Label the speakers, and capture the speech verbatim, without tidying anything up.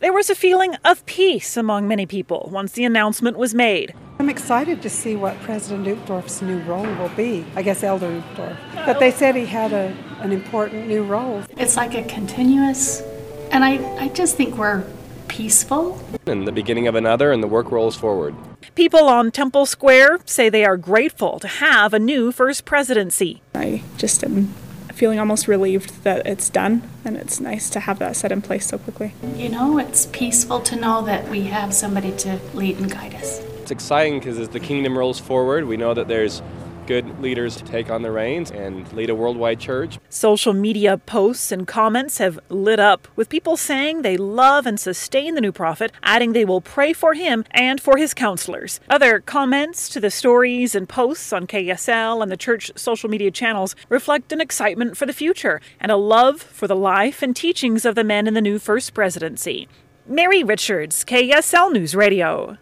Speaker 1: There was a feeling of peace among many people once the announcement was made.
Speaker 2: I'm excited to see what President Uchtdorf's new role will be. I guess Elder Uchtdorf. But they said he had a, an important new role.
Speaker 3: It's like a continuous, and I, I just think we're peaceful.
Speaker 4: And the beginning of another, and the work rolls forward.
Speaker 1: People on Temple Square say they are grateful to have a new first presidency.
Speaker 5: I just am feeling almost relieved that it's done, and it's nice to have that set in place so quickly.
Speaker 3: You know, it's peaceful to know that we have somebody to lead and guide us.
Speaker 4: It's exciting because as the kingdom rolls forward, we know that there's good leaders to take on the reins and lead a worldwide church.
Speaker 1: Social media posts and comments have lit up with people saying they love and sustain the new prophet, adding they will pray for him and for his counselors. Other comments to the stories and posts on K S L and the church social media channels reflect an excitement for the future and a love for the life and teachings of the men in the new first presidency. Mary Richards, K S L News Radio.